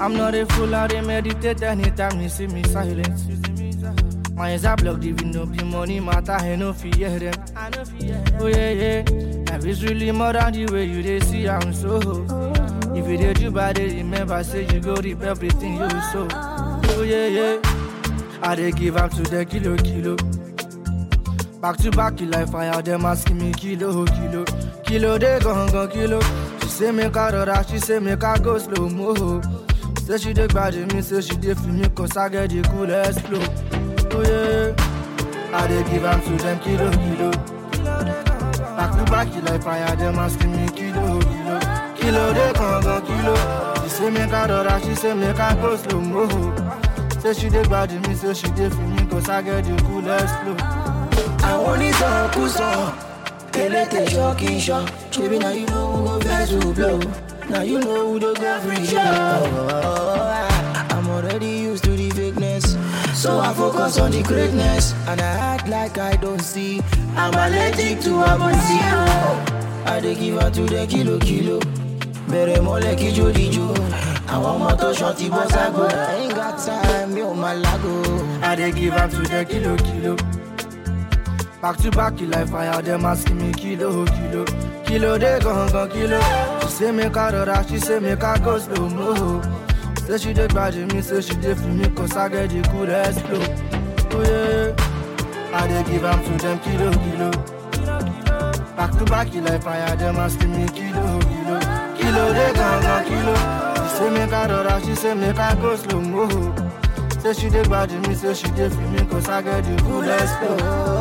I'm not a fool, I dey meditate anytime you see me silent. My eyes are blocked, even though the money matter, I no fear them. Oh yeah, life is really more than the way you dey see I'm so. If you did you bad, remember say you go reap everything you sow. Oh yeah, I dey give up to the kilo. Back to back, like fire, them asking me kilo. They gon' kilo. She say make her rora, she say make her go slow mo. Say she dey bad me, say she dey feel me, cause I get the coolest flow. Oh yeah, I dey give up to them kilo. Back to back, like fire, them asking me kilo. They gon' kilo. She say make her rora, she say make her go slow mo. Say she dey bad me, say she dey feel me, cause I get the coolest flow. I want it all, kuso. Elete shocking shot. Baby, now you know who go best to blow. Now you know who the go free show. I'm already used to the fakeness, so I focus on the greatness. And I act like I don't see. I'm allergic to amazing. I dey give her to the kilo. Bere mole kijo. I want more to shorty boss I go. I ain't got time, yo malago. I dey give up to the kilo. Back to back, like fire, them asking me kilo. They gon' kilo. She say make her rora, she say make her go slow mo. Say she dey bad me, say she dey feel me, cause I get the coolest flow. Oh yeah, I dey give up to them kilo. Back to back, like fire, them asking me kilo. They gon' kilo. She say make her rora, she say make her go slow mo. Say she dey bad me, say she dey feel me, cause I get the coolest flow.